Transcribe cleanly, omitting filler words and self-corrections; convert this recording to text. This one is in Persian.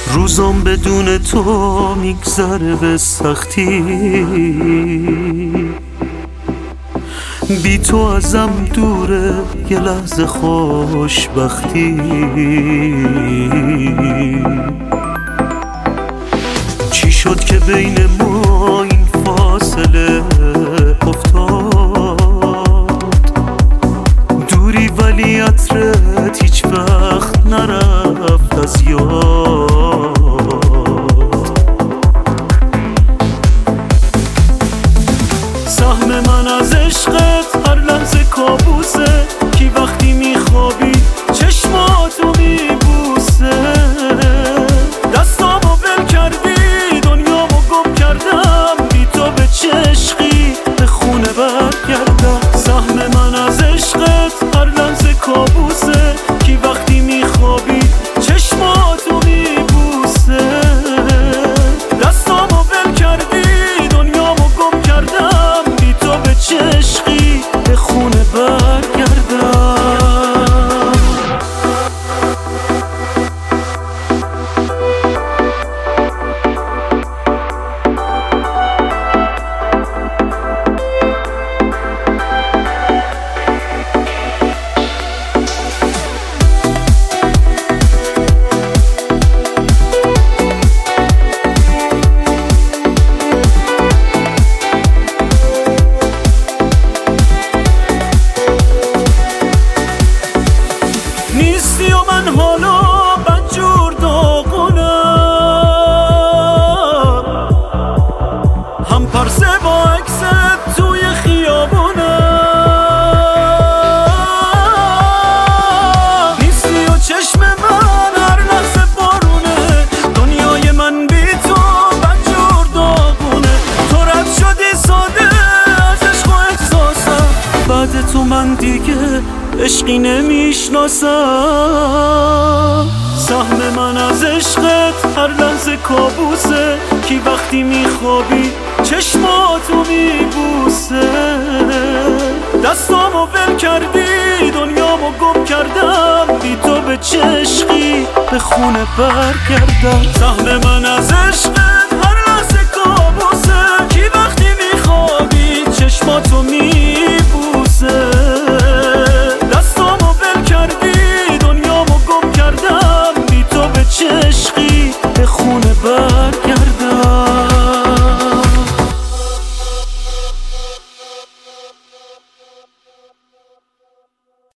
روزم بدون تو میگذره به سختی، بی تو ازم دوره یه لحظه خوشبختی. چی شد که بین ما این فاصله افتاد؟ دوری ولی عطرت هیچ وقت نرفت از یاد. سهم من از عشقت هر لحظه کابوسه، کی وقتی میخوابی چشماتو میبوسه. دستامو ول کردی دنیامو گم کردم، بی تو به چشقی به خونه برگردم. سهم من از عشقت هر لحظه کابوسه، کی وقتی میخوابی چشماتو میبوسه. دستامو ول کردی دنیامو گم کردم، بی تو به چشقی به خونه برگردم. نیستی و من حالا بدجور داغونم، هم پرسه با عکست توی خیابونم. نیستی و چشم من هر لحظه بارونه، دنیای من بی تو بدجور داغونه. تو رد شدی ساده از عشق و احساسم، بعد تو من دیگه عشقی نمیشناسم. سهم من از عشقت هر لحظه کابوسه، کی وقتی میخوابی چشماتو میبوسه. دستامو ول کردی دنیامو گم کردم، بی تو به چشقی به خونه برگردم. سهم من از عشقت هر لحظه کابوسه، کی وقتی میخوابی چشماتو میبوسه. دنیامو گم کردم، بی تو به چشقی به خونه بر